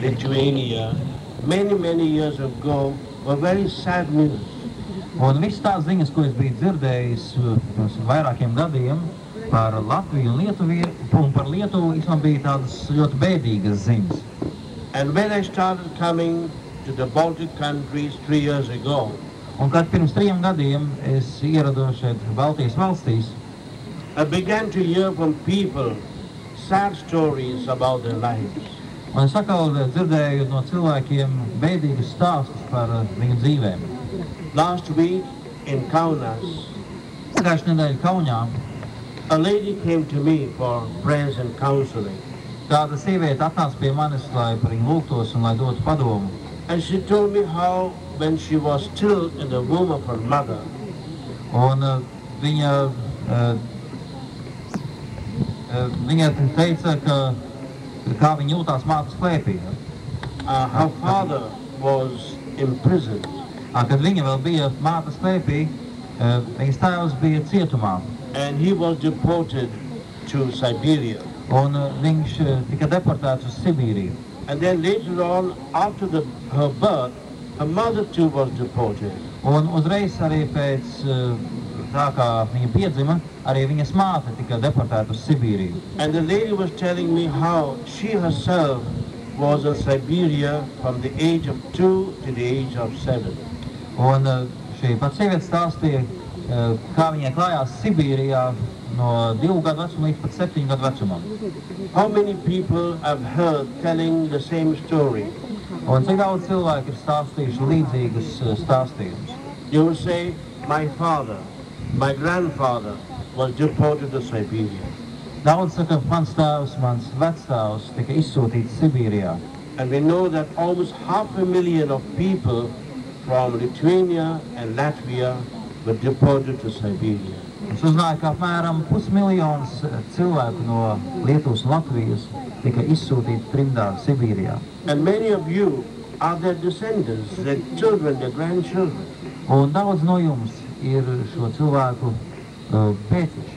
Lithuania, many years ago, were very sad news. Un viss tās ziņas, ko es biju dzirdējis pirms vairākiem gadiem par Latviju un par Lietuvu, īstenībā bija tādas ļoti bēdīgas ziņas. And when I started coming to the Baltic countries 3 years ago, Un kad pirms 3 gadiem es ierados šeit Baltijas valstīs, I began to hear from people sad stories about their lives. un es atkal dzirdēju no cilvēkiem bēdīgus stāstus par viņu dzīvēm. Last week in Kaunas, Pagājušajā nedēļā Kaunijā a lady came to me for prayers and counseling. kāda sieviete atnāca pie manis, lai par viņu lūgtos un lai dotu padomu. And she told me how when she was still in the womb of her mother, Un viņa teica, ka kā viņa jūtās mātes klēpī. her father was imprisoned. Kad viņa vēl bija mātes klēpī, viņas tēvs bija cietumā. And he was deported to Siberia. Un viņš tika deportēts uz Sibīriju. And then later on, after her birth, her mother too was deported. Un uzreiz arī pēc tā kā viņa piedzima, arī viņas māte tika deportēta uz Sibīriju. And the lady was telling me how she herself was in Siberia from the age of 2 to the age of 7. Un šī pat sieviete stāstīja, kā viņai klājās Sibīrijā no 2 gadu vecuma līdz pat 7 gadu vecumam. How many people I've heard telling the same story? Un cik daudz cilvēki ir stāstījuši līdzīgus stāstījumus. You will say, my father, my grandfather was deported to Siberia. Daudz saka, mans tēvs, mans vectēvs tika izsūtīts Sibīrijā. And we know that almost 500,000 of people from Lithuania and Latvia were deported to Siberia. Es uzzināju, ka apmēram 500,000 cilvēku no Lietuvas un Latvijas tika izsūtīti trimdā Sibīrijā. And many of you are their descendants, their children, their grandchildren. Un daudz no jums ir šo cilvēku pēcteči.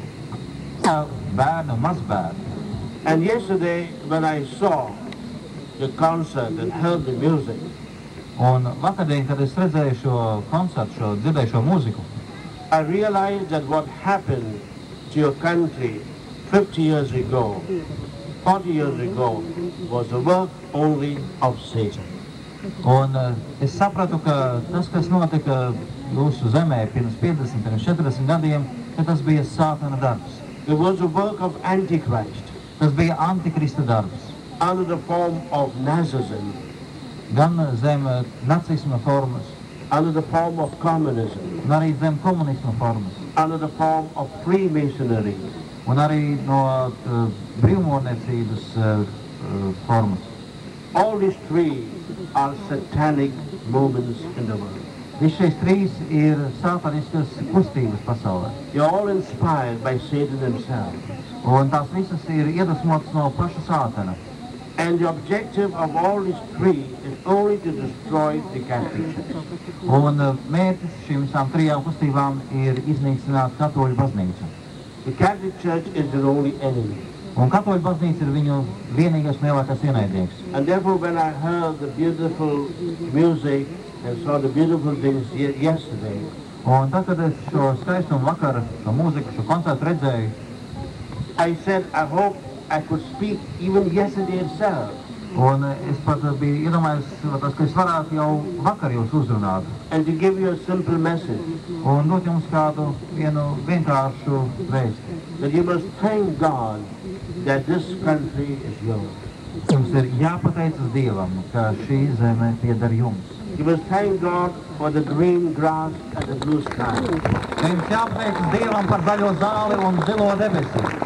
Bērni un mazbērni. And yesterday, when I saw the concert and heard the music, Un vakardien, kad es redzēju šo koncertu, dzirdēju šo mūziku, I realized that what happened to your country 50 years ago, 40 years ago, was the work only of Satan. Un es sapratu, ka tas, kas notika jūsu zemē pirms 50, pirms 40 gadiem, ka tas bija Sātana darbs. It was the work of Antichrist Tas bija Antikrista darbs. under the form of Nazism, Gan zem nacisma formas, under the form of communism, un arī zem komunisma formas, under the form of Freemasonry. un arī no brīvmūrniecības formas. All these three are satanic movements in the world. Visi šīs 3 ir sātaniskas kustības pasaulē. They are all inspired by Satan himself. Un tās visas ir iedvesmotas no paša Sātana. And the objective of all these three is only to destroy the Catholic Church. Un mērķis šīm visām 3 kustībām ir iznīcināt katoļu baznīcu. The Catholic Church is their only enemy. Un katoļu baznīca ir viņu vienīgais lielākais ienaidnieks. And therefore when I heard the beautiful music and saw the beautiful things yesterday, Un tad, kad es šo skaistumu vakaru, šo mūziku, šo koncertu redzēju, I said, I hope I could speak even yesterday itself. un es pat biju iedomājies, ka es varētu jau vakar jūs uzrunāt And to give you a simple message, un dot jums kādu vienu vienkāršu vēstu. that you must thank God that this country is yours. Jums ir jāpateicas Dievam, ka šī zeme pieder jums. You must thank God for the green grass and the blue sky. Jums jāpateicas Dievam par zaļo zāli un zilo debesi.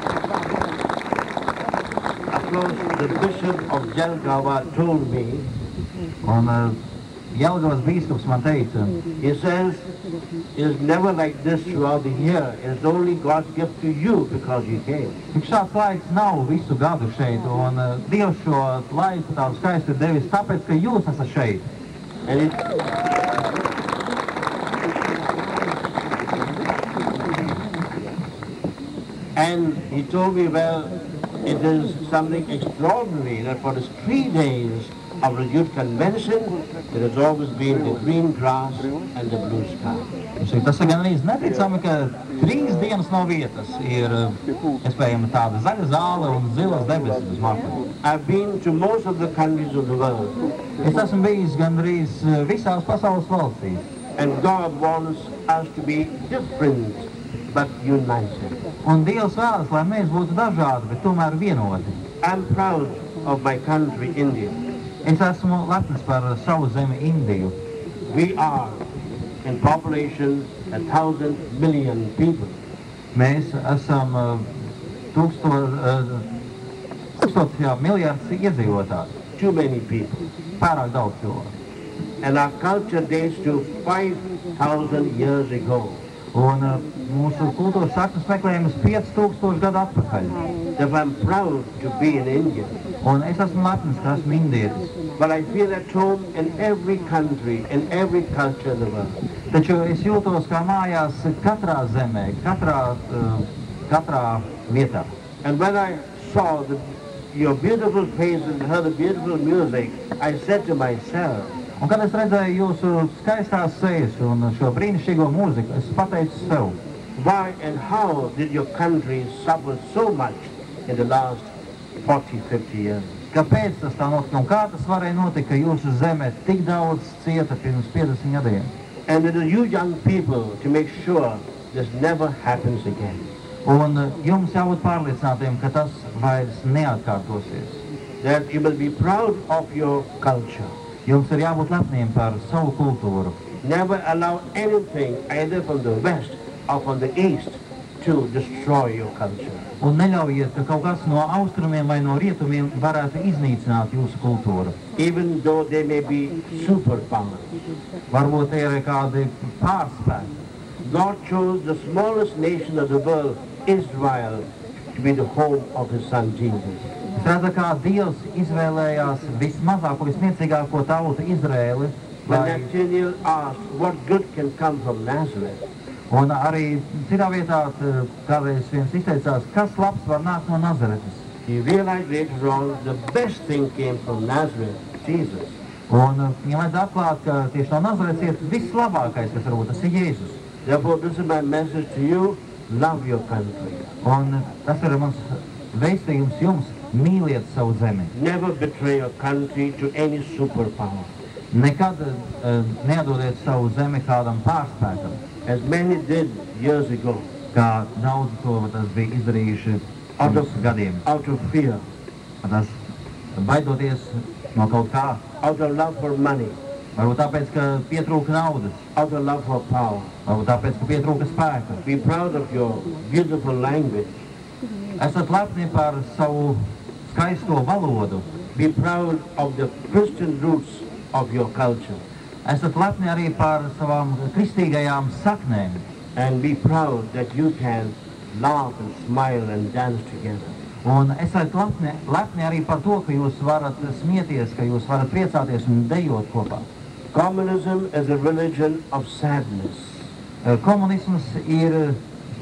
Of course, the Bishop of Jelgava told me, Un Jelgavas bīskaps man teica, he says, it is never like this throughout the year. It is only God's gift to you because you came. tik šāds laiks nav visu gadu šeit, un Dievs šo laiku tādu skaistu ir devis tāpēc, ka jūs esat šeit. And it, and he told me, well, it is something extraordinary that for these 3 days of the youth convention, it has always been the green grass and the blue sky. Tas ir gan arī neticami, ka 3 dienas no vietas ir iespējama tāda zaļa zāle un zilas debesis uz Markuļu. I've been to most of the countries of the world. Es esmu bijis gandrīz visās pasaules valstīs. And God wants us to be different but united. Un Dievs vēlas, lai mēs būtu dažādi, bet tomēr vienoti. I'm proud of my country, India. Es esmu lepns par savu zemi Indiju. We are, in population, 1,000 million people. Mēs esam 1000 miljards iedzīvotāji. Too many people. Pārāk daudz cilvēku. And our culture dates to 5,000 years ago. Un mūsu kultūras saknes meklējamas 5000 gadu atpakaļ. If I'm proud to be an Indian. Un es esmu lepns, ka esmu indietis. But I feel at home in every country, in every culture in the world. Taču es jūtos kā mājās katrā zemē, katrā vietā. And when I saw your beautiful faces and heard the beautiful music, I said to myself, Un kad es redzēju jūsu skaistās sejas un šo brīnišķīgo mūziku, es pateicu sev, why and how did your country suffer so much in the last 40, 50 years? Kāpēc tas tā notika un kā tas varēja notikt, ka jūsu zeme tik daudz cieta pirms 50 gadiem? And it is you young people to make sure this never happens again. Un jums jābūt pārliecinātiem, ka tas vairs neatkārtosies. That you will be proud of your culture. Jums ir jābūt lepniem par savu kultūru. Never allow anything, either from the west or from the east, to destroy your culture. Un neļaujiet, ka kaut kas no austrumiem vai no rietumiem varētu iznīcināt jūsu kultūru. Even though they may be superpowers. Varbūt tie ir kādi pārspēki. God chose the smallest nation of the world, Israel, to be the home of his son Jesus. Es redzu, kā Dievs izvēlējās vismazāko, visniecīgāko tautu Izraēli. When Nathaniel asked what good can come from Nazareth, Un arī citā vietā kādreiz viens izteicās, kas labs var nākt no Nazaretes. he realized later on the best thing came from Nazareth, Jesus. Un viņam vajadzēja atklāt, ka tieši no Nazaretes ir vislabākais, kas varbūt tas ir Jēzus. Therefore, this is my message to you, love your country. Un tas ir mans vēstījums jums, mīliet savu zemi. Never betray your country to any superpower. Nekad neatdodiet savu zemi kādam pārspēkam, As many did years ago, kā daudz to tas bija izdarījuši pirms gadiem. out of fear, Tas baidoties no kaut kā, out of love for money, varbūt tāpēc, ka pietrūka naudas, out of love for power. varbūt tāpēc, ka pietrūka spēka. Be proud of your beautiful language. Esat lepni par savu skaisto valodu. Be proud of the Christian roots of your culture. Esat lepni arī par savām kristīgajām saknēm. And be proud that you can laugh and smile and dance together. Un esat lepni arī par to, ka jūs varat smieties, ka jūs varat priecāties un dejot kopā. Communism is a religion of sadness. Komunisms ir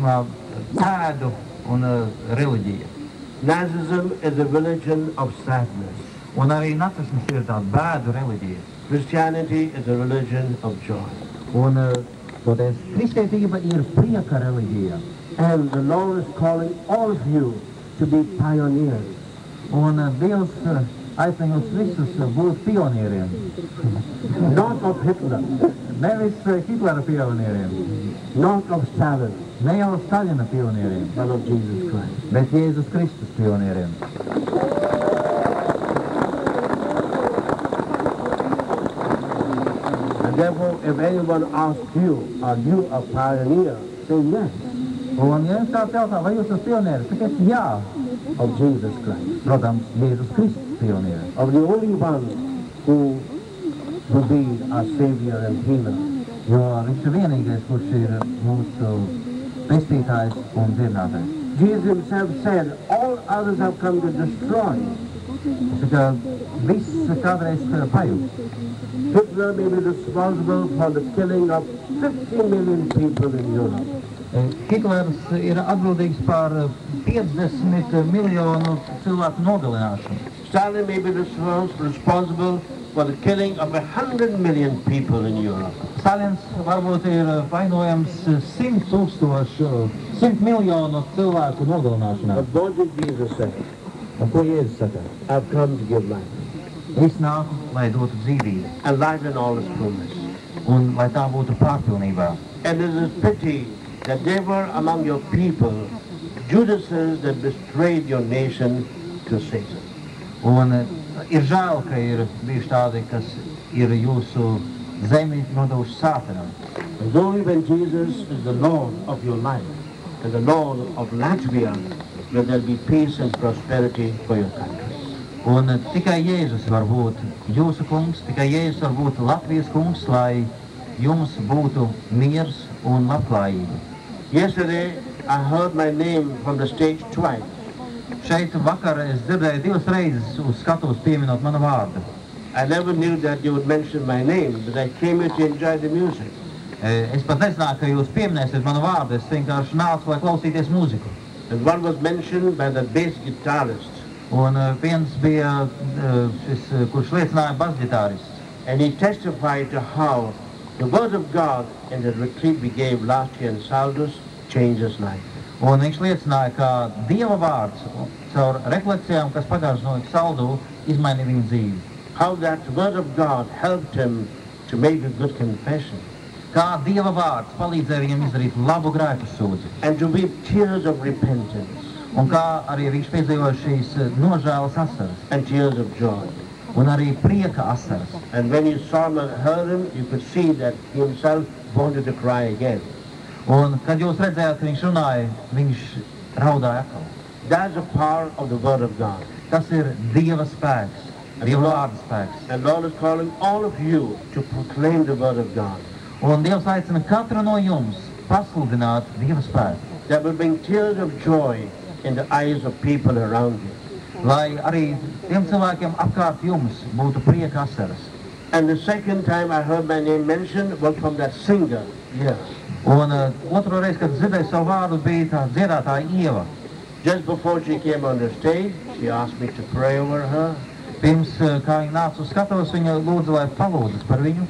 tēdu un reliģija. Nazism is a religion of sadness. Un arī nacisms ir tāda bēdu reliģija. Christianity is a religion of joy. Un toties kristietība ir prieka reliģija. And the Lord is calling all of you to be pioneers. Un Dievs aicina jūs visus būt pionieriem. Not of Hitler, Nevis Hitlera pionieriem, not of Stalin, ne jau Staļina pionieriem, but of Jesus Christ. bet Jēzus Kristus pionieriem. And therefore, if anyone asks you, are you a pioneer? Say yes, Un ja jums kāds jautā, vai jūs esat pionieris, sakiet jā, of Jesus Christ. protams, Jēzus Kristus pionieris. Of the only one who will be our Savior and Healer. Jo viņš ir vienīgais, kurš ir mūsu pestītājs un dziedinātājs. Jesus himself said, all others have come to destroy. Tā kā viss kādreiz pajūst. Hitler may be responsible for the killing of 50 million people in Europe. Hitlers ir atbildīgs par 50 miljonu cilvēku nogalināšanu. Stalin may be responsible for the killing of 100 million people in Europe. Stalins varbūt ir vainojams 100 miljonu cilvēku nogalināšanā. But what did Jesus say? Un ko Jēzus saka? I've come to give life, Es nāku, lai dotu dzīvību, and life in all its fullness. un lai tā būtu pārpilnībā. And it is a pity that there were among your people Judases that betrayed your nation to Satan. Un ir žēl, ka ir bijuši tādi, kas ir jūsu zemi nodevuši Sātanam. It's only when Jesus is the Lord of your life and the Lord of Latvia that there will be peace and prosperity for your country. Un tikai Jēzus var būt jūsu kungs, tikai Jēzus var būt Latvijas kungs, lai jums būtu miers un labklājība. Yesterday, I heard my name from the stage twice. Šeit vakar es dzirdēju 2 reizes uz skatuves pieminot manu vārdu. I never knew that you would mention my name, but I came here to enjoy the music. Es pat nezināju, ka jūs pieminēsiet manu vārdu, es vienkārši nācu, lai klausīties mūziku. And one was mentioned by the bass guitarist. Un viens bija šis, kurš liecināja basģitārists. And he testified to how the word of God in the retreat we gave last year in Saldus changed his life. Un viņš liecināja, ka Dieva vārds caur rekolekcijām, kas pagājušajā no Saldu, izmainīja viņu dzīvi. How that word of God helped him to make a good confession Kā Dieva vārds palīdzēja viņam izdarīt labu grēku sūdzi. and to weep tears of repentance Un kā arī viņš piedzīvoja šīs nožēlas asaras. and tears of joy. Un arī prieka asaras. And when you saw him and heard him, you could see that he himself wanted to cry again. Un kad jūs redzējāt, ka viņš runāja, viņš raudāja atkal. That's the power of the word of God. Tas ir Dieva spēks, Dieva vārda spēks. And Lord is calling all of you to proclaim the word of God. Un Dievs aicina katru no jums pasludināt Dieva spēku, That will bring tears of joy in the eyes of people around you. lai arī tiem cilvēkiem apkārt jums būtu prieka asaras. And the second time I heard my name mentioned was from that singer. Yes. Un otro reizi, kad dzirdēju savu vārdu, bija tā dziedātāja Ieva. Just before she came on the stage, she asked me to pray over her. Pirms, kā viņa nāca uz skatuves, viņa lūdza, lai palūdzas par viņu.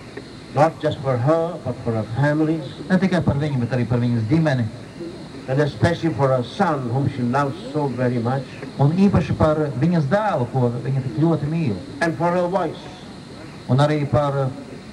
Not just for her, but for her families. Ne tikai par viņu, bet arī par viņas ģimeni. And especially for her son, whom she loves so very much. Un īpaši par viņas dēlu, ko viņa tik ļoti mīl. And for her voice. Un arī par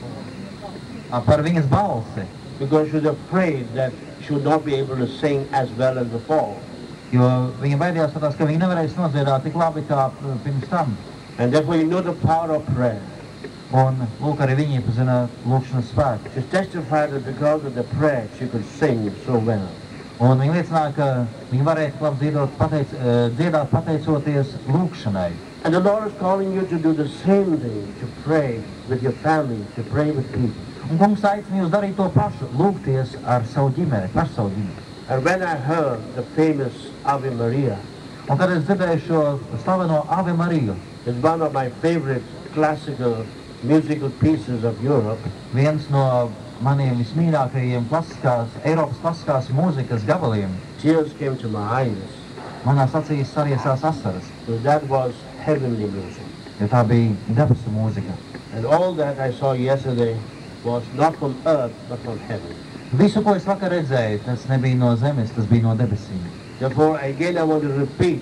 viņas balsi. Because she was afraid that she would not be able to sing as well as before. Jo viņa baidījās tādās, ka viņa nevarēs nodziedāt tik labi kā pirms tam. And therefore you know the power of prayer. Un lūk, arī viņa iepazina lūkšanas spēku. She testified that because of the prayer she could sing so well. Un viņa liecināja, ka viņa varēja tik labi dziedāt pateicoties lūkšanai. And the Lord is calling you to do the same thing, to pray with your family, to pray with people. Un kungs aicina jūs darīt to pašu, lūgties ar savu ģimeni, par savu ģimeni. And when I heard the famous Ave Maria, Un kad es dzirdēju šo slaveno Ave Mariju, it's one of my favorite classical musical pieces of Europe. viens no maniem vismīļākajiem Eiropas klasiskās mūzikas gabaliem, Tears came to my eyes, manās acīs sariesās asaras, so that was heavenly music. jo tā bija debesu mūzika. And all that I saw yesterday was not from earth, but from heaven. Visu, ko es vakar redzēju, tas nebija no zemes, tas bija no debesīm. Therefore, again I want to repeat,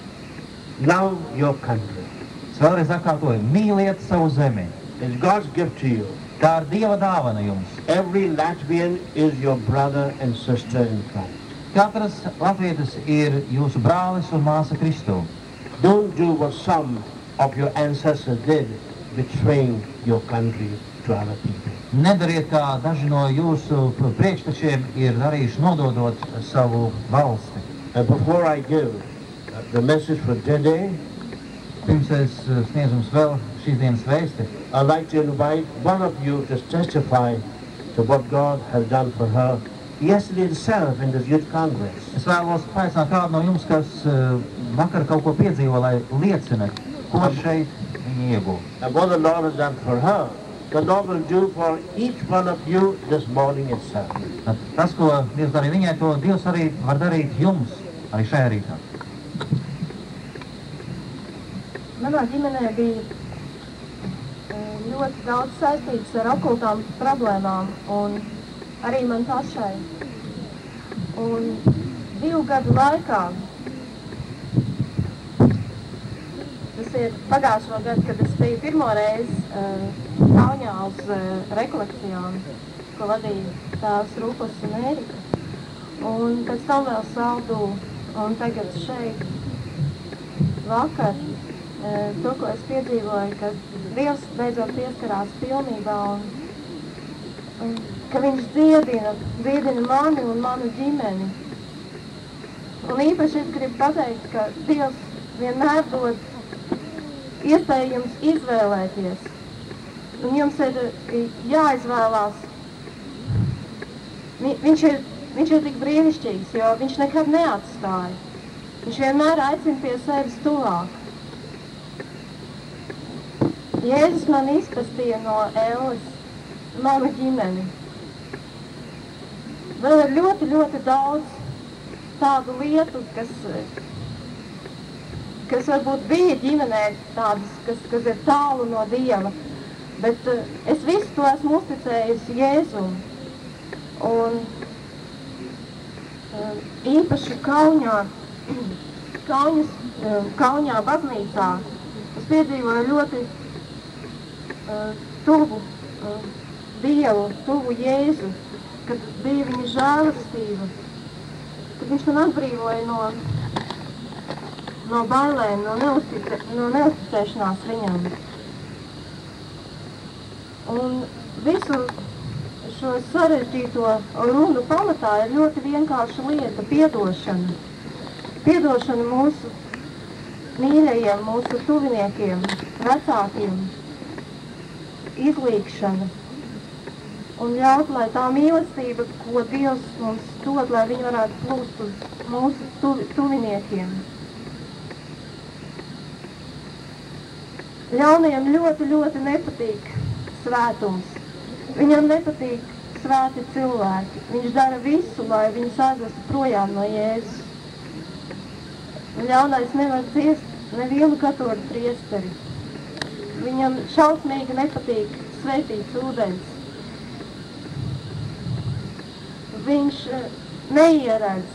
love your country. Es vēlreiz atkārtoju, mīliet savu zemi. It's God's gift to you. Tā ir Dieva dāvana jums. Every Latvian is your brother and sister in Christ. Katrs latvietis ir jūsu brālis un māsa Kristū. Don't do what some of your ancestors did, betraying your country to other people. Nedariet, kā daži no jūsu priekštečiem ir darījuši, nododot savu valsti. And before I give the message for today, Pirms es sniedzu jums vēl šīs dienas vēsti, I'd like to invite one of you to testify to what God has done for her yesterday itself in this youth congress. es vēlos paaicināt kādu no jums, kas vakar kaut ko piedzīvo, lai liecina, ko šeit viņi ieguva. And what the Lord has done for her, the Lord will do for each one of you this morning itself. Tas, ko Dievs darīja viņai, to Dievs arī var darīt jums, arī šajā rītā. Manā ģimenē bija ļoti daudz saistītas ar okultām problēmām, un arī man pašai. Un 2 gadu laikā, tas ir pagājušo gadu, kad es biju pirmo reizi Kaunijā uz rekolekcijām, ko vadīja tēvs Rūpus un Ērika. Un pēc tam vēl Saldū, un tagad šeit vakar, to, ko es piedzīvoju, ka Dievs beidzot pieskarās pilnībā un ka viņš dziedina mani un manu ģimeni. Un īpaši es gribu pateikt, ka Dievs vienmēr dod iespēju jums izvēlēties. Un jums ir jāizvēlās. Viņš ir tik brīnišķīgs, jo viņš nekad neatstāja. Viņš vienmēr aicina pie sevis tuvāk. Jēzus man izpestīja no elles manu ģimeni. Vēl ir ļoti, ļoti daudz tādu lietu, kas varbūt bija ģimenē tādas, kas ir tālu no Dieva. Bet es visu to esmu uzticējusi Jēzum. Un īpaši Kaunijā baznīcā es piedzīvoju ļoti tuvu Dievu, tuvu Jēzu, kad bija viņa žēlastība, kad viņš man atbrīvoja no bailēm, no neusticēšanās viņam. Un visu šo sarežģīto runu pamatā ir ļoti vienkārša lieta – piedošana. Piedošana mūsu mīļajiem, mūsu tuviniekiem, vecākiem, izlīgšana. Un ļaut, lai tā mīlestība, ko Dievs mums dod, lai viņi varētu plūst uz mūsu tuviniekiem. Ļaunajam ļoti, ļoti nepatīk svētums. Viņam nepatīk svēti cilvēki. Viņš dara visu, lai viņus aizvestu projām no Jēzus. Ļaunais nevar ciest nevienu katoļu priesteri. Viņam šausmīgi nepatīk svētīts ūdens. Viņš neieredz,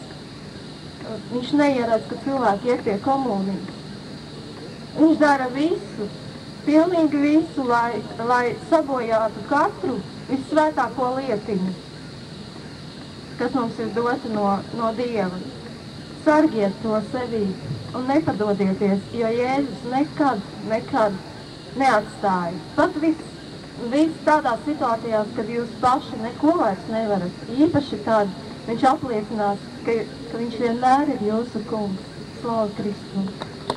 ka cilvēki iet pie komunijas. Viņš dara visu, pilnīgi visu, lai sabojātu katru vissvētāko lietiņu, kas mums ir dota no Dieva. Sargiet to sevī un nepadodieties, jo Jēzus nekad neatstāja. Pat viss tādās situācijās, kad jūs paši neko vairs nevarat, īpaši tad viņš apliecinās, ka viņš vienmēr ir jūsu kungs. Slavu Kristu!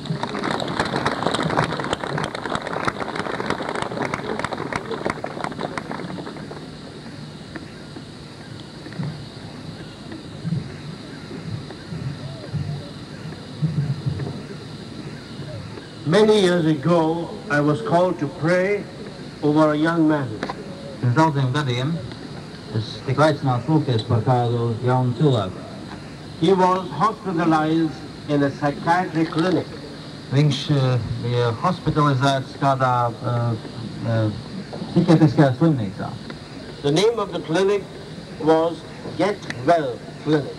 Many years ago, I was called to pray over a young man. Pirms daudziem gadiem es tiku aicināts lūgties par kādu jaunu cilvēku. He was hospitalized in a psychiatric clinic. Viņš bija hospitalizēts kādā psihiatriskajā slimnīcā. The name of the clinic was Get Well Clinic.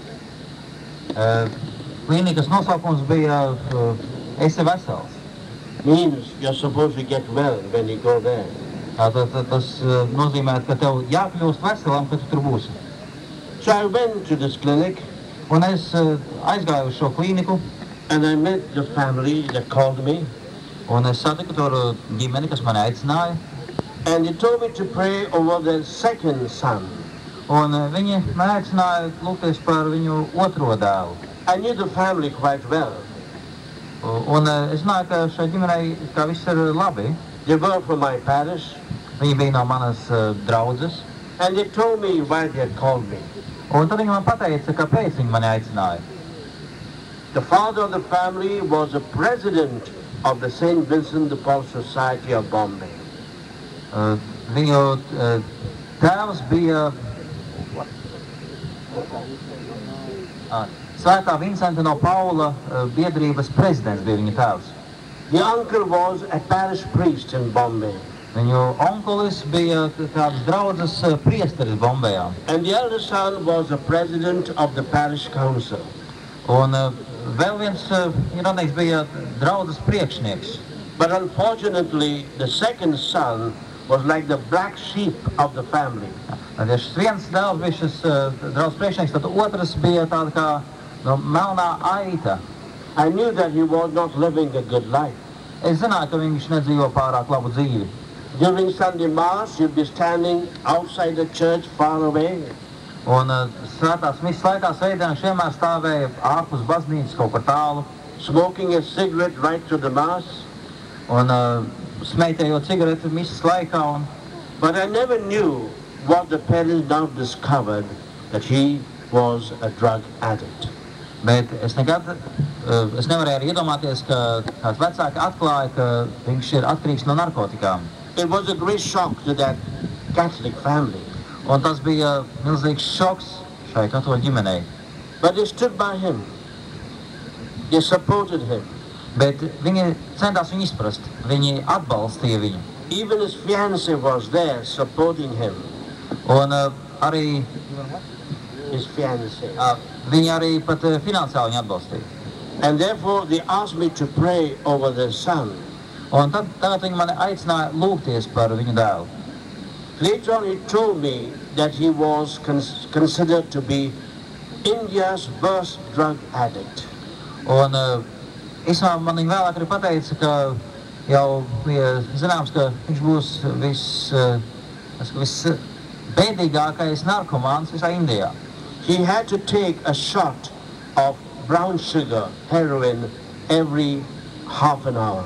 Klīnikas nosaukums bija Esi vesels. Means you're supposed to get well when you go there. Tas nozīmē, ka tev jākļūst veselam, kad tu tur būsi. So I went to this clinic. Un es aizgāju uz šo klīniku. And I met the family that called me. Un es satiku tur ģimeni, kas mani aicināja. And they told me to pray over their second son. Un viņi mani aicināja lūgties par viņu otro dēlu. I knew the family quite well. Un es zināju, ka šai ģimenei kā viss ir labi. They were from my parish. Viņi bija no manas draudzes. And they told me why they had called me. Un tad viņi man pateica, kāpēc viņi mani aicināja. The father of the family was a president of the St. Vincent de Paul Society of Bombay. Viņu tēvs bija Svētā Vincenta no Paula biedrības prezidents bija viņa tēvs. The uncle was a parish priest in Bombay. Viņu onkulis bija kādas draudzes priesteris Bombejā. And the elder son was the president of the parish council. Un vēl viens radnieks bija draudzes priekšnieks. But unfortunately, the second son was like the black sheep of the family. Ja šis viens dēls bija šis draudzes priekšnieks, tad otrs bija tāda kā melnā aita. I knew that he was not living a good life. Es zināju, ka viņš nedzīvo pārāk labu dzīvi. During Sunday Mass, you'd be standing outside the church far away. Un svētās misas laikā svētdien vienmēr stāvēja ārpus baznīcas kaut kur tālu. Smoking a cigarette right to the Mass. Un smēķējot cigareti misas laikā. But I never knew what the parents now discovered, that he was a drug addict. Bet es nevarēju arī iedomāties, ka kāds vecāki atklāja, ka viņš ir atkarīgs no narkotikām. It was a great shock to that Catholic family. Un tas bija milzīgs šoks šai katoļu ģimenei. But they stood by him. They supported him. Bet viņi centās viņu izprast. Viņi atbalstīja viņu. Even his fiancée was there supporting him. Un arī his fiancée. Viņi arī pat finansiāli viņu atbalstīja. And therefore they asked me to pray over their son. Un tagad viņi mani aicināja lūgties par viņu dēlu. Later on he told me that he was considered to be India's worst drug addict. Un īstenībā man viņa vēlāk arī pateica, ka jau bija zināms, ka viņš būs visbēdīgākais narkomāns visā Indijā. He had to take a shot of brown sugar, heroin, every half an hour.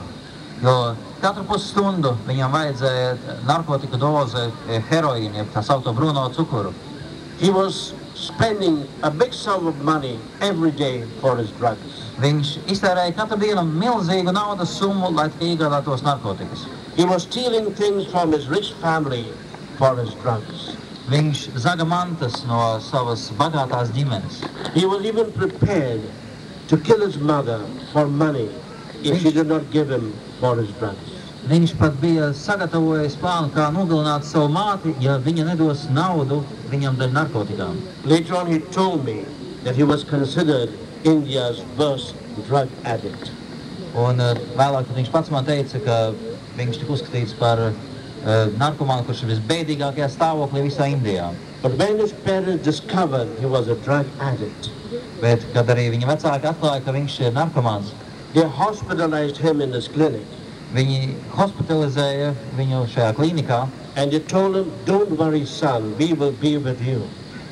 Jo katru pusstundu viņam vajadzēja narkotika doze heroīnu, jeb tā saukto brūno cukuru. He was spending a big sum of money every day for his drugs. Viņš iztērēja katru dienu milzīgu naudas summu, lai tikai iegādātos narkotikas. He was stealing things from his rich family for his drugs. Viņš zaga mantas no savas bagātās ģimenes. He was even prepared to kill his mother for money if she did not give him for his drugs. Viņš pat bija sagatavojis plānu, kā nogalināt savu māti, ja viņa nedos naudu viņam dēļ narkotikām. Later on he told me that he was considered India's worst drug addict. Un vēlāk viņš pats man teica, ka viņš tika uzskatīts par narkomānu, kurš ir visbēdīgākajā stāvoklī visā Indijā. But when his parents discovered he was a drug addict, bet kad arī viņa vecāki atklāja, ka viņš ir narkomāns, they hospitalized him in this clinic. Viņi hospitalizēja viņu šajā klīnikā. And they told him, don't worry, son, we will be with you.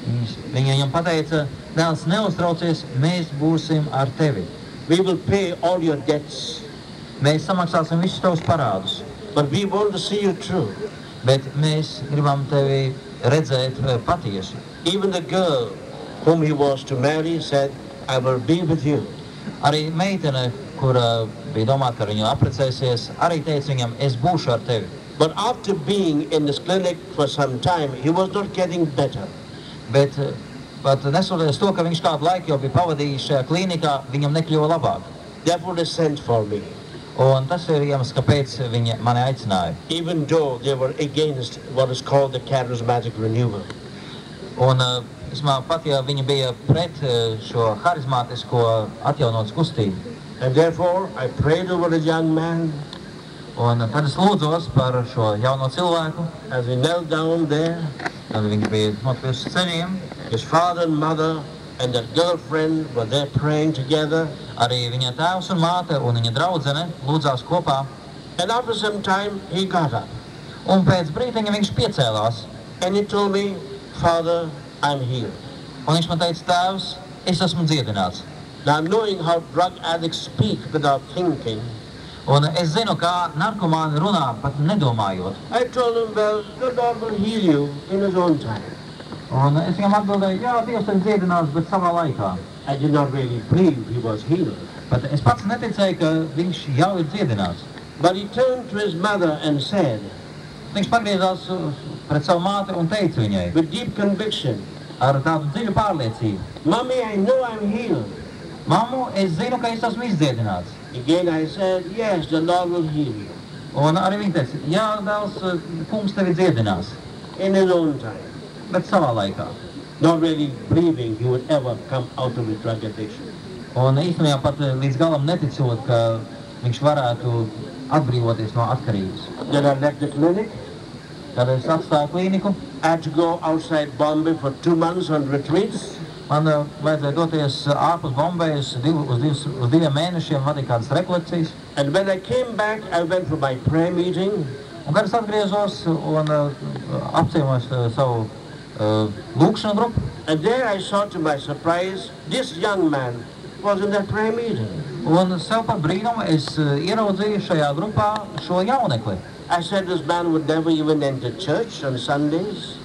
Viņi viņam pateica, dēls, neuztraucies, mēs būsim ar tevi. We will pay all your debts. Mēs samaksāsim visus tavus parādus. But we want to see you true. Bet mēs gribam tevi redzēt patiesu. Even the girl whom he was to marry said, I will be with you. Arī meitene, kura bija domāta, ka viņu apprecēsies, arī teica viņam, es būšu ar tevi. But after being in this clinic for some time, he was not getting better. Bet pat nesoties to, ka viņš kādu laiku jau bija pavadījis šajā klīnikā, viņam nekļuva labāk. Therefore they sent for me. Un tas ir iemesls, kāpēc viņi mani aicināja. Even though they were against what is called the charismatic renewal. Un pat ja viņi bija pret šo harizmātisko atjaunotas kustību. And therefore I prayed over the young man. Un tad es lūdzos par šo jauno cilvēku. As he knelt down there, Tad viņi bija notpies uz ceļiem. his father and mother and that girlfriend were there praying together. Arī viņa tēvs un māte un viņa draudzene lūdzās kopā. And after some time he got up. Un pēc brīdiņa viņš piecēlās. And he told me, Father, I'm healed. Un viņš man teica, tēvs, es esmu dziedināts. Now knowing how drug addicts speak without thinking, Un es zinu, kā narkomāni runā, pat nedomājot. I told him, well, the Lord will heal you in his own time. Un es viņam atbildēju, jā, Dievs tevi dziedinās, bet savā laikā. I did not really believe he was healed. Bet es pats neticēju, ka viņš jau ir dziedināts. But he turned to his mother and said, Viņš pagriezās pret savu māti un teica viņai with deep conviction, ar tādu dziļu pārliecību. Mommy, I know I'm healed. Mammu, es zinu, ka es esmu izdziedināts. Again I said, yes, the Lord will heal you Un arī viņi teica, jā, Dēls, kungs tevi dziedinās, in his own time. bet savā laikā. Not really believing he would ever come out of his drug addiction. Un īstenībā pat līdz galam neticot, ka viņš varētu atbrīvoties no atkarības. Then I left the clinic. Tad es atstāju klīniku. I had to go outside Bombay for 2 months on retreats. Man vajadzēja doties ārpus Bombejas uz 2 mēnešiem, vadīt kādas rekolekcijas. And when I came back, I went for my prayer meeting. Un kad es atgriezos un apciemos savu lūkšanu grupu, And there I saw to my surprise, this young man was in that prayer meeting. un sev par brīnumu es ieraudzīju šajā grupā šo jaunekli. I said this man would never even enter church on Sundays.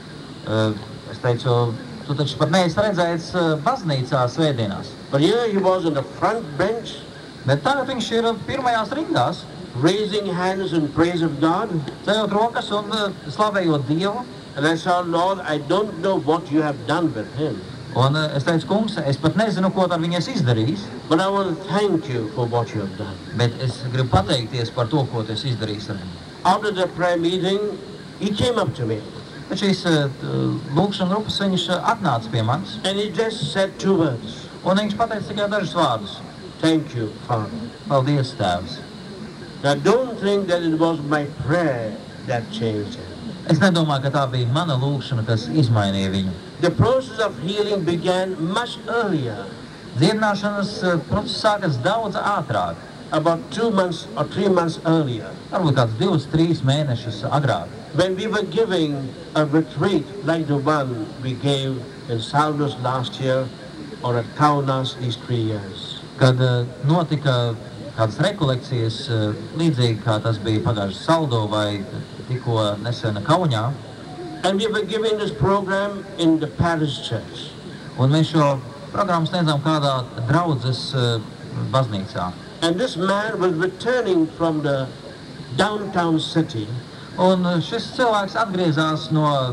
Es teicu, tu taču pat neesi redzējis baznīcā svētdienās. But here he was on the front bench, Bet tagad viņš ir pirmajās rindās, raising hands in praise of God. ceļot rokas un slavējot Dievu. And I said, Lord, I don't know what you have done with him, Un es teicu, kungs, es pat nezinu, ko ar viņu esi izdarījis, but I want to thank you for what you have done. bet es gribu pateikties par to, ko tu esi izdarījis ar viņu. After the prayer meeting, he came up to me Bet šīs lūkšana grupas viņš atnāca pie manis, and he just said 2 words. un viņš pateica tikai dažus vārdus. Thank you, Father. Paldies, Tēvs. Now don't think that it was my prayer that changed him. Es nedomāju, ka tā bija mana lūkšana, kas izmainīja viņu. The process of healing began much earlier, Dziedināšanas process sākas daudz ātrāk, about 2 months or 3 months earlier, varbūt kāds 2-3 mēnešus agrāk. when we were giving a retreat like the one we gave in Saldos last year or at Kaunas these 3 years. Kad notika kādas rekolekcijas, līdzīgi kā tas bija pagājuši Saldo vai tikko nesena Kaunā, And we were giving this program in the parish church. un mēs šo programmu sniedzām kādā draudzes baznīcā. And this man was returning from the downtown city, Un šis cilvēks atgriezās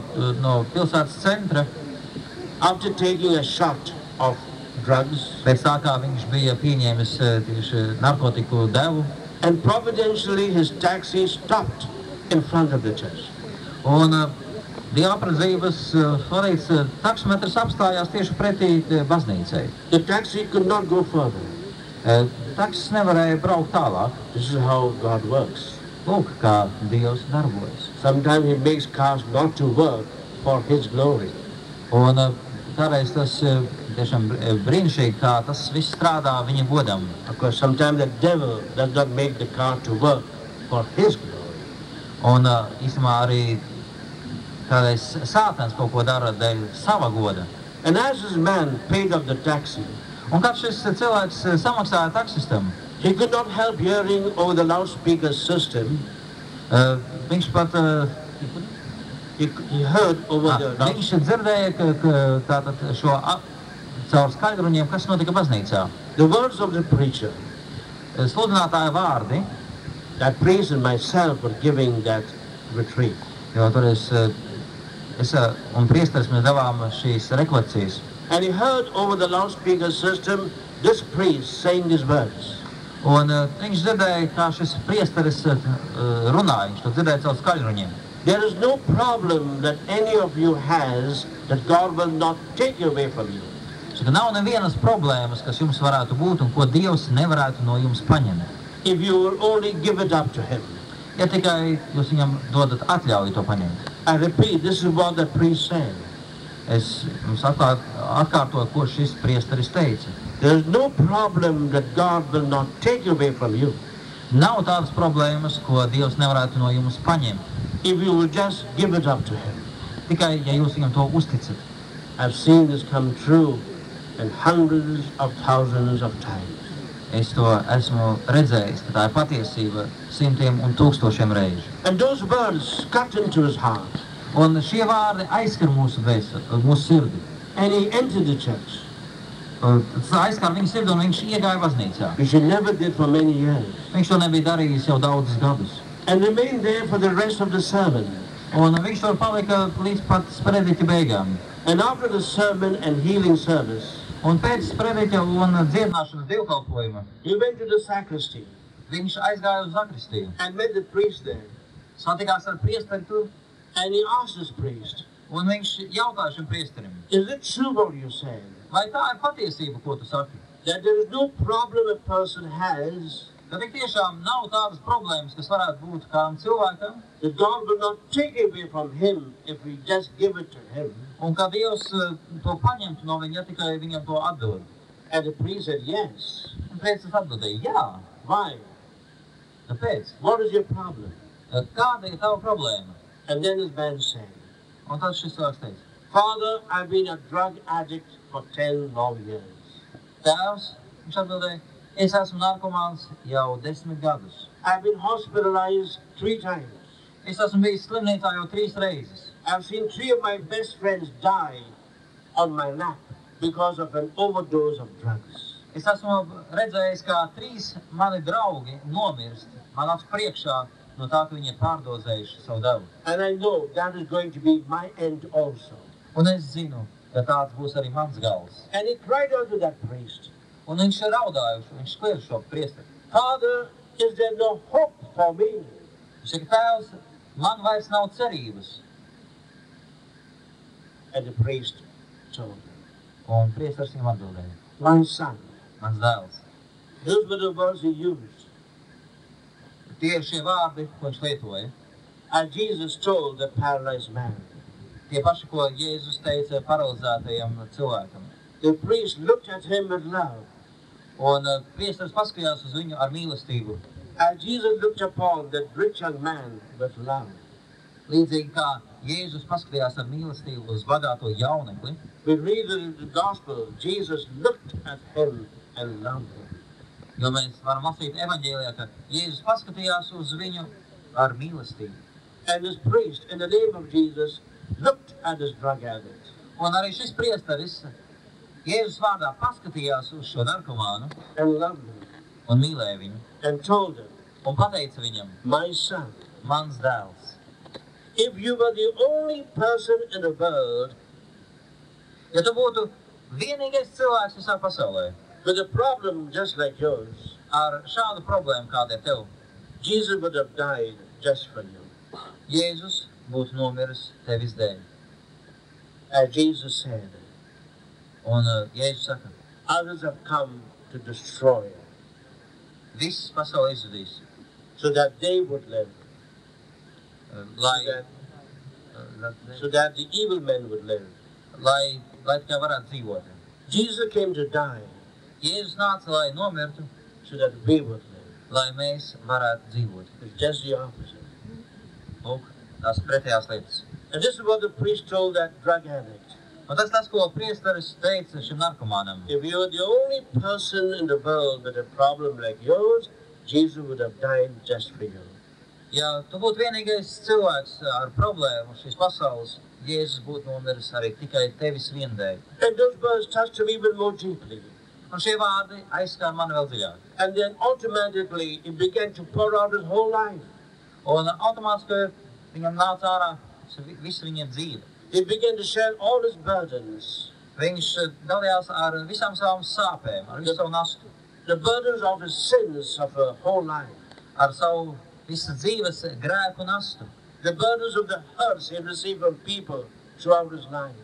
no pilsētas centra after taking a shot of drugs, pēc tā, kā viņš bija pieņēmis tieši narkotiku devu. and providentially his taxi stopped in front of the church. Un Dieva apredzības vadīts taksometrs apstājās tieši pretī baznīcai. The taxi could not go further. Taksis nevarēja braukt tālāk. This is how God works. Lūk, kā Dievs darbojas. Sometimes he makes cars not to work for his glory. Un kādreiz tas tiešām brīnišķīgi, kā tas viss strādā viņa godam. Of course, sometimes the devil does not make the car to work for his glory. Un īstenībā arī kādreiz Sātans kaut ko dara dēļ sava goda. And as this man paid off the taxi, Un kad šis cilvēks samaksāja taksistam, he could not help hearing over the loudspeaker system. viņš pat He heard over the viņš dzirdēja, ka tātad šo caur skaidruņiem, kas notika baznīcā. the words of the preacher. Sludinātāja vārdi, That priest and myself were giving that retreat. jo tur es un priesteris mēs devām šīs rekolekcijas. And he heard over the loudspeaker system this priest saying these words. Un viņš dzirdēja, kā šis priesteris runāja, viņš to dzirdēja caur skaļruņiem. There is no problem that any of you has that God will not take away from you. Šeit nav nevienas problēmas, kas jums varētu būt un ko Dievs nevarētu no jums paņemt. If you will only give it up to him. Ja tikai jūs viņam dodat atļauju to paņemt. I repeat, this is what the priest said. Es jums atkārtoju, ko šis priesteris teica. There is no problem that God will not take away from you. Nav tādas problēmas, ko Dievs nevarētu no jums paņemt. If you will just give it up to him. Tikai, ja jūs viņam to uzticat. I've seen this come true in hundreds of thousands of times. Es to esmu redzējis, ka tā ir patiesība simtiem un tūkstošiem reižu. And those words cut into his heart. Un šie vārdi aizskar mūsu sirdi. And he entered the church, Tas aizskar viņa sirdi un viņš iegāja baznīcā. which he never did for many years. Viņš to nebija darījis jau daudzus gadus. And remained there for the rest of the sermon. Un viņš tur palika līdz pat sprediķa beigām. And after the sermon and healing service, Un pēc sprediķa un dziedināšanas dievkalpojuma he went to the sacristy viņš aizgāja uz zakristiju. and met the priest there. Satikās ar priesteri tur, And he asked this priest, un viņš jautāja šim priesterim, is it true what you said? vai tā ir patiesība, ko tu saki? That there is no problem a person has, Ka tik tiešām nav tādas problēmas, kas varētu būt kādam cilvēkam, that God will not take away from him if we just give it to him. un ka Dievs to paņemtu no viņa, ja tikai viņam to atdod. And the priest said, yes. Un priesteris atbildēja, jā, Why? kāpēc? What is your problem? Kāda ir tava problēma? And then this man said, Un tad šis cilvēks teica, Father, I've been a drug addict for 10 long years. tēvs, viņš atbildēja, es esmu narkomāns jau 10 gadus. I've been hospitalized 3 times. Es esmu bijis slimnīcā jau 3 reizes. I've seen 3 of my best friends die on my lap because of an overdose of drugs. Es esmu redzējis, kā 3 mani draugi nomirst man acu priekšā no tā, ka viņi ir pārdozējuši savu devu. And I know that is going to be my end also. Un es zinu, ka tāds būs arī mans gals. And he cried out to that priest, Un viņš ir raudājuši, viņš sklier šo priesteri. Father, is there no hope for me? Viņš saka, tēvs, man vairs nav cerības. And the priest told him, Un priesteris viņam atbildēja, my son, mans dēls. those were the words he used. Tie ir šie vārdi, ko viņš lietoja. As Jesus told the paralyzed man. Tie paši, ko Jēzus teica paralizētajam cilvēkam. The priest looked at him with love. Un priesteris paskatījās uz viņu ar mīlestību. As Jesus looked upon that rich young man with love. Līdzīgi kā Jēzus paskatījās ar mīlestību uz bagāto jaunekli, We read in the gospel, Jesus looked at him and loved him. jo mēs varam lasīt evaņģēlijā, ka Jēzus paskatījās uz viņu ar mīlestību. And this priest, in the name of Jesus, looked at this drug addict. Un arī šis priesteris Jēzus vārdā paskatījās uz šo narkomānu And loved him. un mīlēja viņu And told him, un pateica viņam, my son, mans dēls, if you were the only person in the world ja tu būtu vienīgais cilvēks visā pasaulē with a problem just like yours, ar šādu problēmu, kāda ir tev, Jesus would have died just for you. Jēzus būtu nomiris tevis dēļ. As Jesus said, Un Jēzus saka, others have come to destroy, viss pasauli izzudīs, so that they would live, lai, so that the evil men would live. lai tikai varētu dzīvot. Jesus came to die, Jēzus nāca, lai nomirtu, so that we would live. lai mēs varētu dzīvot. It's just the opposite. Lūk, tās pretējās lietas. And this is what the priest told that drug addict. Un tas, ko priesteris teica šim narkomānam. If you were the only person in the world with a problem like yours, Jesus would have died just for you. Ja tu būtu vienīgais cilvēks ar problēmu šīs pasaules, Jēzus būtu nomiris arī tikai tevis viendēļ. And those words touched him even more deeply. Un šie vārdi aizskāra mani vēl dziļāk. And then automatically he began to pour out his whole life. Un automātiski viņam nāca ārā visu viņa dzīve. He began to share all his burdens, Viņš dalījās ar visām savām sāpēm, ar visu savu nastu, the burdens of his sins of a whole life, ar savu visu dzīves grēku nastu, the burdens of the hurts he received from people throughout his life.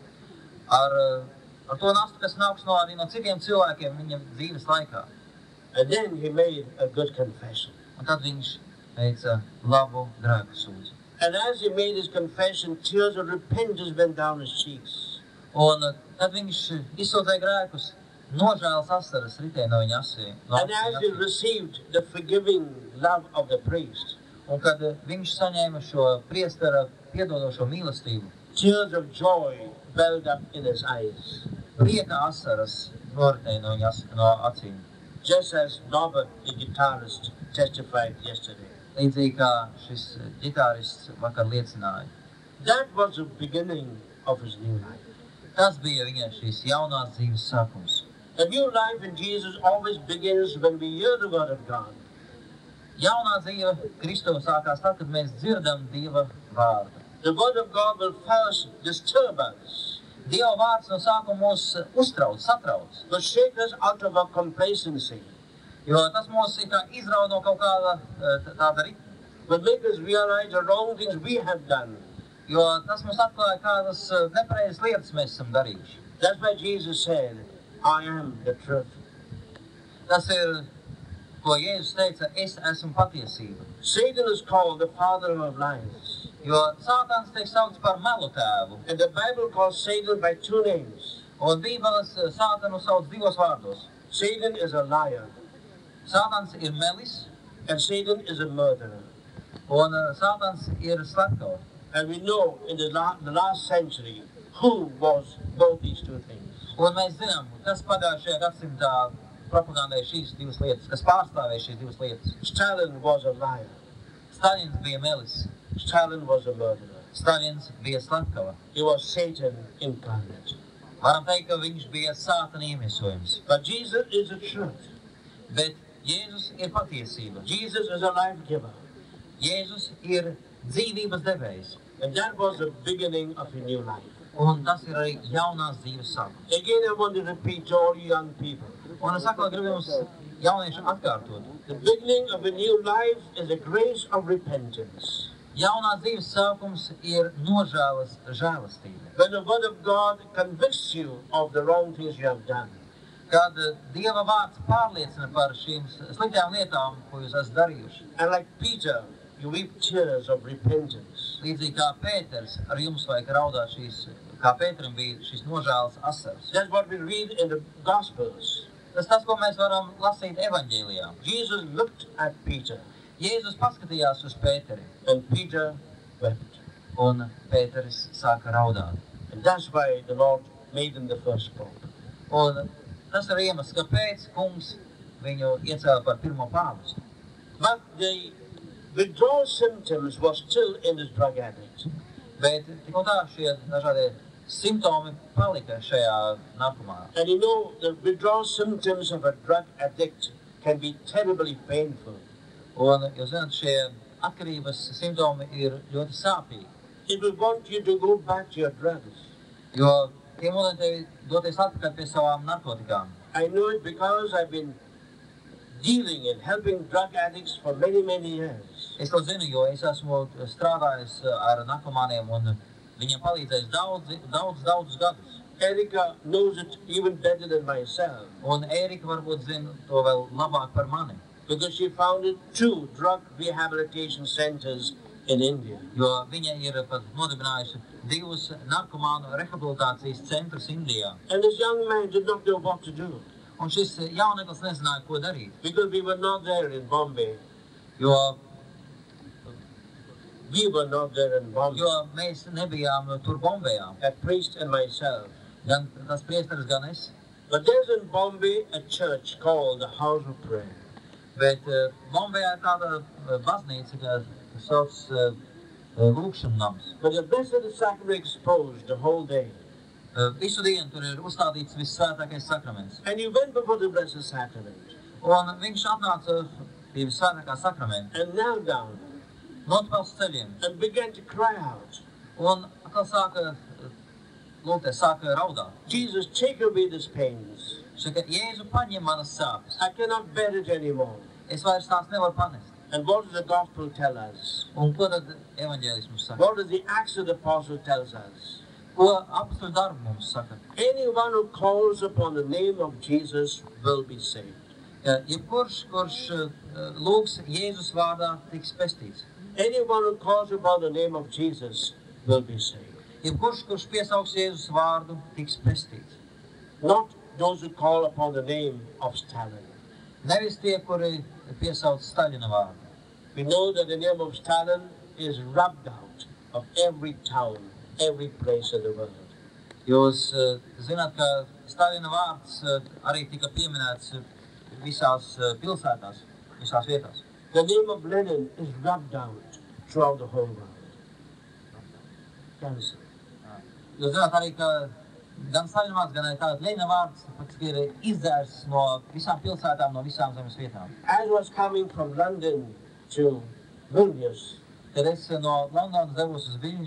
ar to nastu, kas nāks arī no citiem cilvēkiem viņa dzīves laikā. And then he made a good confession. Un tad viņš teica labu grēku sūdzi. And as he made his confession, tears of repentance went down his cheeks. Un tad viņš izsūdzēja grēkus, nožēlas asaras ritēja no viņa asīm. And as he received the forgiving love of the priest, Un kad viņš saņēma šo priestera piedodošo mīlestību, tears of joy welled up in his eyes. prieka asaras noritēja no viņa no acīm. Just as Norbert, the guitarist, testified yesterday. Līdzīgi kā šis ģitārists vakar liecināja. That was the beginning of his new life. Tas bija viņa šīs jaunās dzīves sākums. A new life in Jesus always begins when we hear the word of God. Jaunā dzīve Kristu sākās tad, kad mēs dzirdam Dieva vārdu. The word of God will first disturb us. Dieva vārds no sākuma mūs uztrauc, satrauc. To shake us out of our complacency. Jo tas mūs ir kā izrauj no kaut kāda tāda ritma. But make us realize the wrong things we have done. Jo tas mums atklāja kādas nepareizas lietas mēs esam darījuši. That's why Jesus said, I am the truth. Tas ir, ko Jēzus teica, es esmu patiesība. Satan is called the father of lies. Jo Sātans tiek saukts par melu tēvu. And the Bible calls Satan by two names. Un Bībeles Sātanu sauc divos vārdos. Satan is a liar. Sātans ir melis, And Satan is a murderer. un Sātans ir slepkavs. And we know in the last century who was both these two things. Un mēs zinām, kas pagājušajā gadsimtā propagandēja šīs divas lietas, kas pārstāvēja šīs divas lietas. Stalin was a liar. Stalins bija melis, Stalin was a murderer. Stalins bija slepkava. He was Satan incarnate. Varam teikt, ka viņš bija Sātana iemiesojums. But Jesus is the truth. Bet Jēzus ir patiesība. Jesus is a life giver. Jēzus ir dzīvības devējs. And that was the beginning of a new life. Un tas ir arī jaunās dzīves sākums. Again, I want to repeat to all you young people. Un es atkal gribu jums jaunieši atkārtot. The beginning of a new life is the grace of repentance. Jaunās dzīves sākums ir nožēlas žēlastība. When the word of God convicts you of the wrong things you have done. Kad Dieva vārds pārliecina par šīm sliktajām lietām, ko jūs esat darījuši. And like Peter, you weep tears of repentance. Līdzīgi kā Pēters, ar jums vajag raudāt šīs, kā Pēterim bija šīs nožēlas asaras. That's what we read in the Gospels. Tas, ko mēs varam lasīt evaņģēlijā. Jesus looked at Peter, Jēzus paskatījās uz Pēteri, and Peter wept. un Pēteris sāka raudāt. And that's why the Lord made him the first pope. Un tas ir iemesls, kāpēc kungs viņu iecēla par pirmo pāvestu. But the withdrawal symptoms were still in this drug addict. Bet tik un tā šie dažādie simptomi palika šajā narkomānā. And you know, the withdrawal symptoms of a drug addict can be terribly painful. Un, jūs zināt, šie atkarības simptomi ir ļoti sāpīgi, It will want you to go back to your drugs. jo tie mudina tevi doties atpakaļ pie savām narkotikām. I know it because I've been dealing and helping drug addicts for many, many years. Es to zinu, jo es esmu strādājis ar narkomāniem un viņiem palīdzējis daudzus gadus. Erica knows it even better than myself Un Ērika varbūt zina to vēl labāk par mani, because she founded 2 drug rehabilitation centers in India. jo viņa ir pat nodibinājusi 2 narkomānu rehabilitācijas centrus Indijā. And this young man did not know what to do Un šis jauneklis nezināja, ko darīt, because we were not there in Bombay. jo We were not there in Bombay. mēs nebijām tur Bombejā. A priest and myself. Gan tas priesteris, gan es. But there's in Bombay a church called the House of Prayer. Bet Bombejā ir tāda baznīca, kas sauc lūkšana nams. But the Blessed Sacrament exposed the whole day. Visu dienu tur ir uzstādīts vissvētākais sakraments. And he went before the Blessed Sacrament Un viņš atnāca pie vissvētākā sakramenta, and knelt down notpels ceļiem, and began to cry out, un atkal sāka lūgties, sāka raudāt. Jesus, take away these pains. Saka, Jēzu, paņem manas sāpes. I cannot bear it anymore. Es vairs tās nevaru panest. And what does the gospel tell us? Un ko tad evaņģēlis mums saka? What does the Acts of the Apostle tells us? Ko apstuļu darbu mums saka? Anyone who calls upon the name of Jesus will be saved. Jebkurš, kurš lūgs Jēzus vārdā, tiks pestīts. Anyone who calls upon the name of Jesus will be saved. Jebkurš, kurš piesauks Jēzus vārdu, tiks pestīts. Not those who call upon the name of Stalin. Nevis tie, kuri piesauc Staļina vārdu. We know that the name of Stalin is rubbed out of every town, every place in the world. Jūs zināt, ka Staļina vārds arī tika pieminēts visās pilsētās, visās vietās. The name of Lenin is rubbed out throughout the whole world. Cancer. Jūs zināt arī, ka gan Staļina vārds, gan arī tāda Leņina vārds faktiski ir izdzērs no visām pilsētām, no visām zemes vietām. As was coming from London to Vilnius, Kad es no Londonas devos uz Viļņu,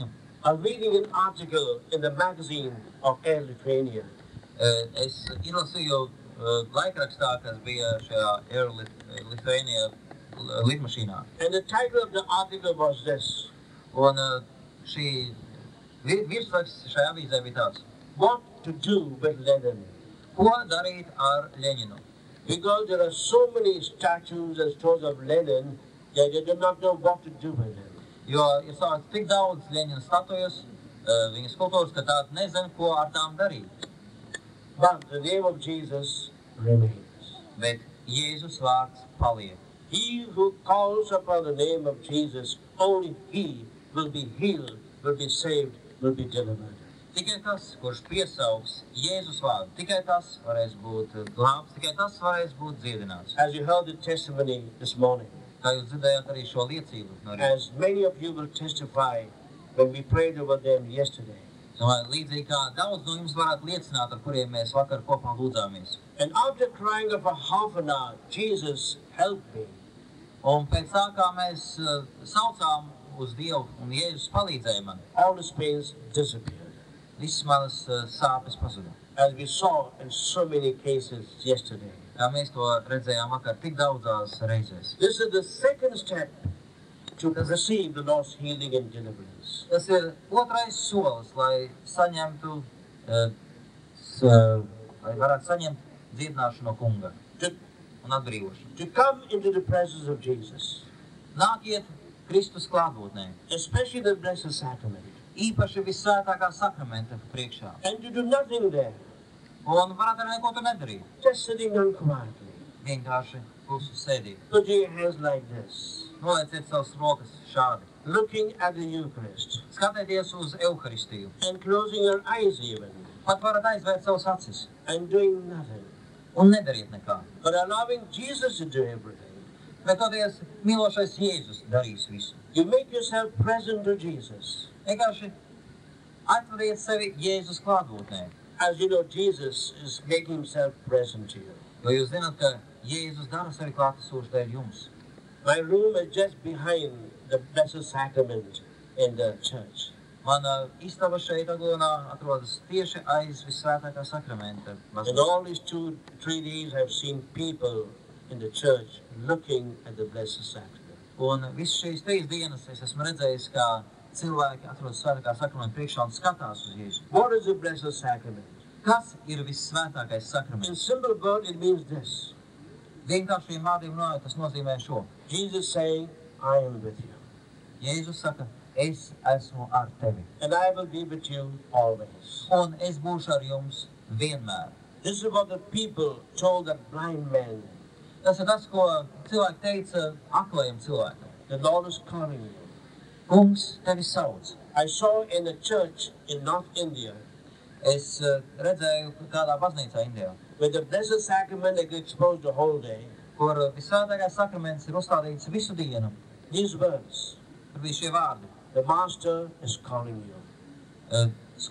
I'm reading an article in the magazine of Air Lithuania. Es izlasīju laikrakstā, kas bija šajā Air Lithuania lidmašīnā. And the title of the article was this: Un šī virsraksts šajā avīzē bija tāds: What to do with Lenin? Ko darīt ar Ļeņinu? Because there are so many statues and statues of Lenin that they do not know what to do with him. Jo ir savāds tik daudz Ļeņina statujas, viņa skulptūras, ka tādi nezin, ko ar tām darīt. But the name of Jesus remains. Bet Jēzus vārds paliek. He who calls upon the name of Jesus, only he will be healed, will be saved, will be delivered. Tikai tas, kurš piesaugs Jēzus vārdu, tikai tas varēs būt glābts, tikai tas varēs būt dziedināts. As you heard the testimony this morning, Kā jūs dzirdējāt arī šo liecību no rīta. as many of you will testify when we prayed over them yesterday. Līdzīgi kā daudz no jums varētu liecināt, ar kuriem mēs vakar kopā lūdzāmies. And after crying for half an hour, Jesus, help me, Un pēc tā, kā mēs saucām uz Dievu un Jēzus palīdzēja man, all his pains disappeared. visas manas sāpes pazuda. As we saw in so many cases yesterday. Kā mēs to redzējām vakar tik daudzās reizēs. This is the second step to receive the Lord's healing and deliverance. Tas ir otrais solis, lai saņemtu, lai varētu saņemt dziedināšanu no kunga To, un atbrīvošanu. to come into the presence of Jesus, Nākiet Kristus klātbūtnē, especially the Blessed Sacrament, īpaši visvētākā sakramenta priekšā. and to do nothing there, Un varat arī neko tur nedarīt. just sitting down quietly. Vienkārši klusu sēdīt. Put your hands like this, Nolieciet savas rokas šādi. looking at the Eucharist, Skatieties uz Euharistiju. and closing your eyes even, Pat varat aizvērt savas acis. and doing nothing, Un nedariet nekā. but allowing Jesus to do everything. Bet toties mīlošais Jēzus darīs visu. You make yourself present to Jesus. Vienkārši atveriet sevi Jēzus klātbūtnē. As you know, Jesus is making himself present to you. Jo jūs zināt, ka Jēzus dara sevi klātesošu dēļ jums. My room is just behind the Blessed Sacrament in the church. Mana istaba šeit Aglonā atrodas tieši aiz visvētākā sakramenta. In all these 2-3 days, I've seen people in the church looking at the Blessed Sacrament. Un visu šīs 3 dienas es esmu redzējis, kā cilvēki atrodas svētākā sakramenta priekšā un skatās uz Jēzu. What is the Blessed Sacrament? Kas ir visvētākais In sakraments? simple word, it means this. Vienkāršiem vārdiem runājot, tas nozīmē šo. Jesus saying, I am with you, Jēzus saka, es esmu ar tevi. and I will be with you always. Un es būšu ar jums vienmēr. This is what the people told the blind man. Tas ir tas, ko cilvēki teica aklajiem cilvēkiem. The Lord is calling you. Kungs tevi sauc. I saw in a church in North India, Es redzēju kādā baznīcā Indijā, where the Blessed Sacrament is exposed the whole day. kur visvētākais sakraments ir uzstādīts visu dienu. These words, Tur bija šie vārdi. the Master is calling you.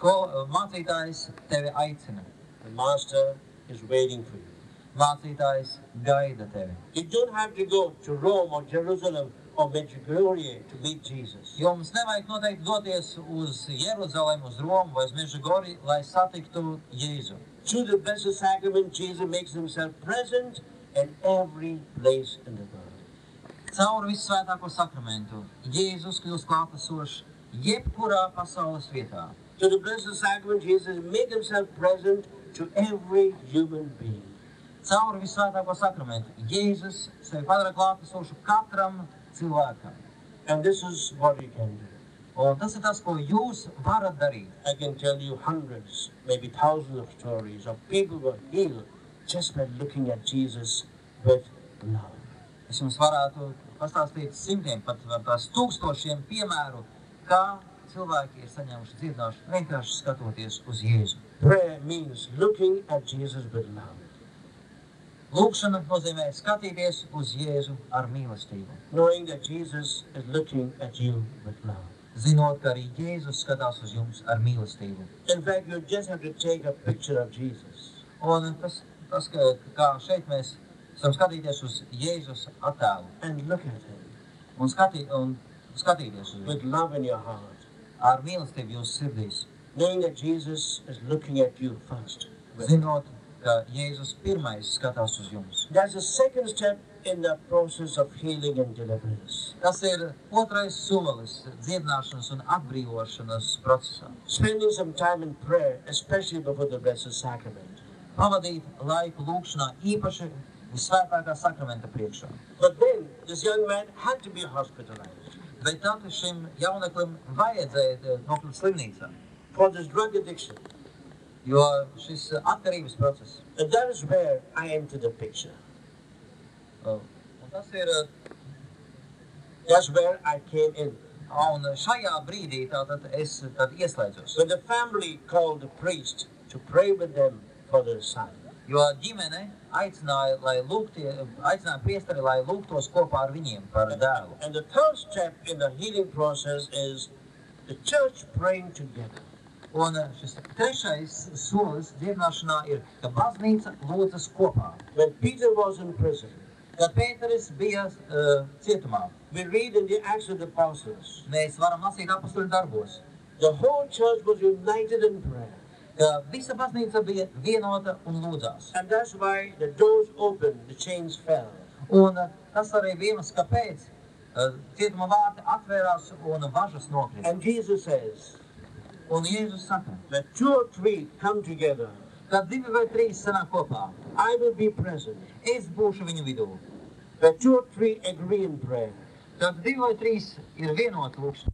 Mācītājs tevi aicina. The Master is waiting for you. Mācītājs gaida tevi. You don't have to go to Rome or Jerusalem or Medjugorje to meet Jesus. Jums nevajag noteikti doties uz Jeruzalem, uz Romu vai uz Mežģigorju, lai satiktu Jēzu. Through the Blessed Sacrament, Jesus makes himself present in every place in the world. Caur visvētāko sakramentu Jēzus kļūst klātesošs jebkurā pasaules vietā. Through the Blessed Sacrament, Jesus makes himself present to every human being. Caur visvētāko sakramentu Jēzus sevi padara klātesošu katram cilvēkam. And this is what you can do. Un tas ir tas, ko jūs varat darīt. I can tell you hundreds, maybe thousands of stories of people who were healed just by looking at Jesus with love. Es jums varētu pastāstīt simtiem, pat tās tūkstošiem piemēru, kā cilvēki ir saņēmuši dziedināšanu, vienkārši skatoties uz Jēzu. Prayer means looking at Jesus with love. Lūkšana nozīmē skatīties uz Jēzu ar mīlestību, Knowing that Jesus is looking at you with love. zinot, ka arī Jēzus skatās uz jums ar mīlestību. In fact, you just have to take a picture of Jesus. Un tas kā šeit mēs esam skatīties uz Jēzus attēlu And look at him un skatīties uz viņu with love in your heart. ar mīlestību jūsu sirdīs, knowing that Jesus is looking at you first. zinot, ka Jēzus pirmais skatās uz jums. That's the second step in the process of healing and deliverance. Tas ir otrais solis dziedināšanas un atbrīvošanas procesā. Spending some time in prayer, especially before the Blessed Sacrament. Pavadīt laiku lūkšanā, īpaši visvētākā sakramenta priekšā. But then, this young man had to be hospitalized Bet tad šim jauneklim vajadzēja nokļūt slimnīcā, for this drug addiction. jo šis atkarības process. And that is where I enter the picture. Un tas ir, That's where I came in. un šajā brīdī tātad es ieslēdzos. When the family called the priest to pray with them for their son. Jo ģimene aicināja priesteri, lai lūgtos kopā ar viņiem par dēlu. And the third step in the healing process is the church praying together. Un šis trešais solis dziedināšanā ir, ka baznīca lūdzas kopā. When Peter was in prison, Kad Pēteris bija cietumā, we read in the Acts of the Apostles, mēs varam lasīt apustuļu darbos, the whole church was united in prayer. ka visa baznīca bija vienota un lūdzās. And that's why the doors opened, the chains fell. Un tas arī bija iemesls, kāpēc cietuma vārti atvērās un važas nokrita. And Jesus says, Un Jēzus saka, when 2 or 3 come together, kad 2 vai 3 sanāk kopā, I will be present. es būšu viņu vidū. When 2 or 3 agree in prayer, Kad 2 vai 3 ir vienoti lūkšanā,